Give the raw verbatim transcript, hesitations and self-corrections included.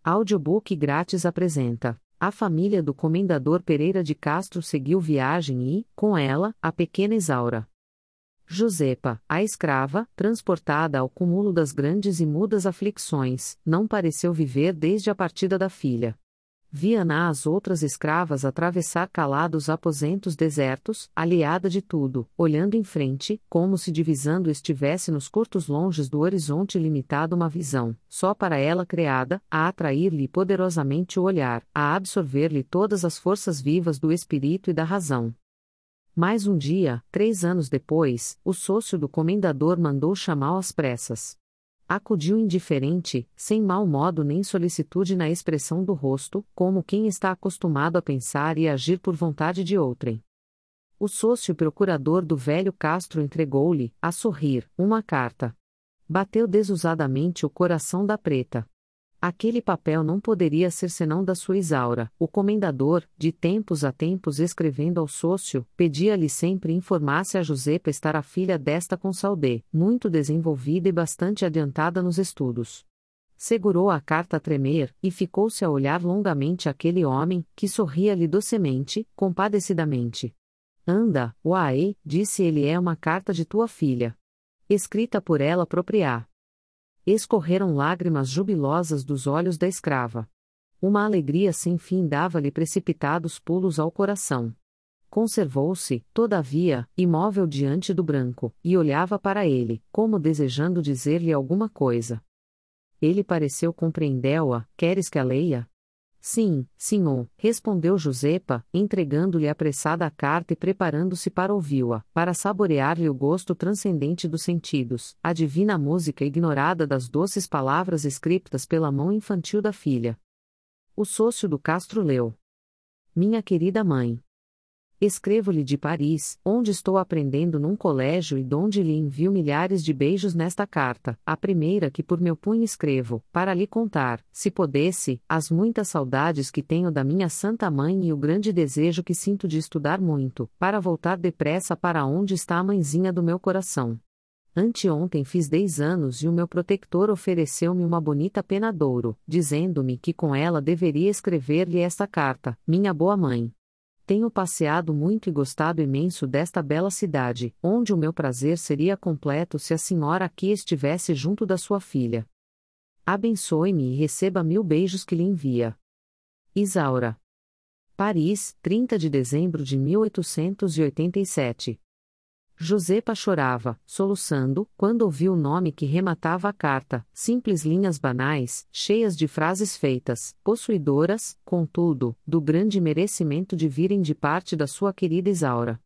Audiobook grátis apresenta: A família do Comendador Pereira de Castro seguiu viagem e, com ela, a pequena Isaura. Josepa, a escrava, transportada ao cúmulo das grandes e mudas aflições, não pareceu viver desde a partida da filha. Via-na as outras escravas atravessar calados aposentos desertos, aliada de tudo, olhando em frente, como se divisando estivesse nos curtos longes do horizonte limitado uma visão, só para ela criada, a atrair-lhe poderosamente o olhar, a absorver-lhe todas as forças vivas do espírito e da razão. Mais um dia, três anos depois, o sócio do comendador mandou chamá-lo às pressas. Acudiu indiferente, sem mau modo nem solicitude na expressão do rosto, como quem está acostumado a pensar e agir por vontade de outrem. O sócio procurador do velho Castro entregou-lhe, a sorrir, uma carta. Bateu desusadamente o coração da preta. Aquele papel não poderia ser senão da sua Isaura. O comendador, de tempos a tempos escrevendo ao sócio, pedia-lhe sempre informasse a Josepa estar a filha desta com Saudé, muito desenvolvida e bastante adiantada nos estudos. Segurou a carta a tremer, e ficou-se a olhar longamente aquele homem, que sorria-lhe docemente, compadecidamente. Anda, uai, disse ele, é uma carta de tua filha. Escrita por ela propriá. Escorreram lágrimas jubilosas dos olhos da escrava. Uma alegria sem fim dava-lhe precipitados pulos ao coração. Conservou-se, todavia, imóvel diante do branco, e olhava para ele, como desejando dizer-lhe alguma coisa. Ele pareceu compreendê-la. Queres que a leia? Sim, senhor, respondeu Josepa, entregando-lhe apressada a carta e preparando-se para ouvi-la, para saborear-lhe o gosto transcendente dos sentidos, a divina música ignorada das doces palavras escritas pela mão infantil da filha. O sócio do Castro leu. Minha querida mãe. Escrevo-lhe de Paris, onde estou aprendendo num colégio e donde lhe envio milhares de beijos nesta carta, a primeira que por meu punho escrevo, para lhe contar, se pudesse, as muitas saudades que tenho da minha santa mãe e o grande desejo que sinto de estudar muito, para voltar depressa para onde está a mãezinha do meu coração. Anteontem fiz dez anos e o meu protector ofereceu-me uma bonita pena d'ouro, dizendo-me que com ela deveria escrever-lhe esta carta, minha boa mãe. Tenho passeado muito e gostado imenso desta bela cidade, onde o meu prazer seria completo se a senhora aqui estivesse junto da sua filha. Abençoe-me e receba mil beijos que lhe envia. Isaura. Paris, trinta de dezembro de mil oitocentos e oitenta e sete. Josepa chorava, soluçando, quando ouviu o nome que rematava a carta, simples linhas banais, cheias de frases feitas, possuidoras, contudo, do grande merecimento de virem de parte da sua querida Isaura.